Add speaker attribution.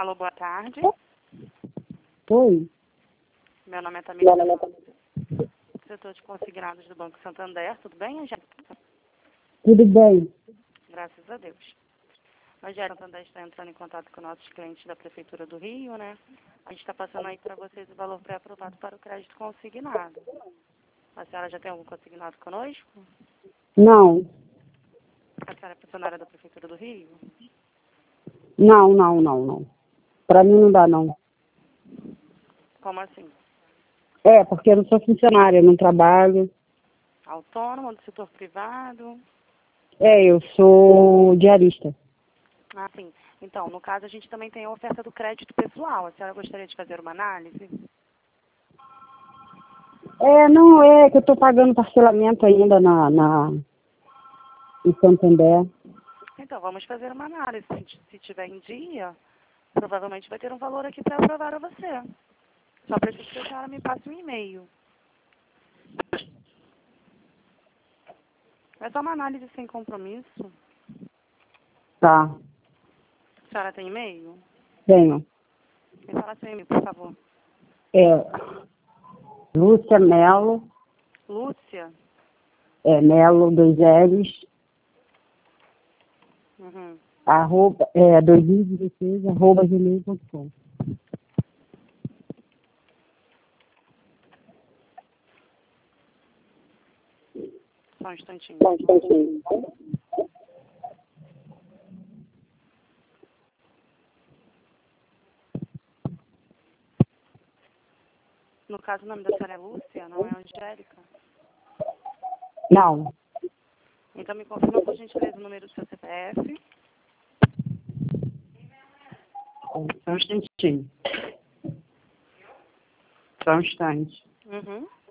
Speaker 1: Alô, boa tarde.
Speaker 2: Oi.
Speaker 1: Meu nome é Tamira, setor de consignados do Banco Santander. Tudo bem, Angélica?
Speaker 2: Tudo bem?
Speaker 1: Graças a Deus. Angélica, o Santander está entrando em contato com nossos clientes da Prefeitura do Rio, né? A gente está passando aí para vocês o valor pré-aprovado para o crédito consignado. A senhora já tem algum consignado conosco?
Speaker 2: Não.
Speaker 1: A senhora é funcionária da Prefeitura do Rio?
Speaker 2: Não. Para mim não dá, não.
Speaker 1: Como assim?
Speaker 2: É, porque eu não sou funcionária, eu não trabalho.
Speaker 1: Autônomo, do setor privado?
Speaker 2: É, eu sou diarista.
Speaker 1: Ah, sim. Então, no caso, a gente também tem a oferta do crédito pessoal. A senhora gostaria de fazer uma análise?
Speaker 2: É, não é que eu estou pagando parcelamento ainda em Santander.
Speaker 1: Então, vamos fazer uma análise. Se tiver em dia, provavelmente vai ter um valor aqui para aprovar a você. Só preciso que a senhora me passe um e-mail. É só uma análise sem compromisso.
Speaker 2: Tá,
Speaker 1: A senhora tem e-mail?
Speaker 2: tenho.
Speaker 1: Me fala seu e-mail, por favor.
Speaker 2: É, Lúcia Melo,
Speaker 1: Lúcia?
Speaker 2: Melo, 2 L's,
Speaker 1: Uhum.
Speaker 2: 2016, @gmail.com.
Speaker 1: Só um instantinho. No caso, o nome da senhora é Lúcia, não é Angélica?
Speaker 2: Não,
Speaker 1: Então, me confirma, por gentileza, o número do seu CPF.
Speaker 2: só um instantinho. Só um instante.
Speaker 1: Uhum.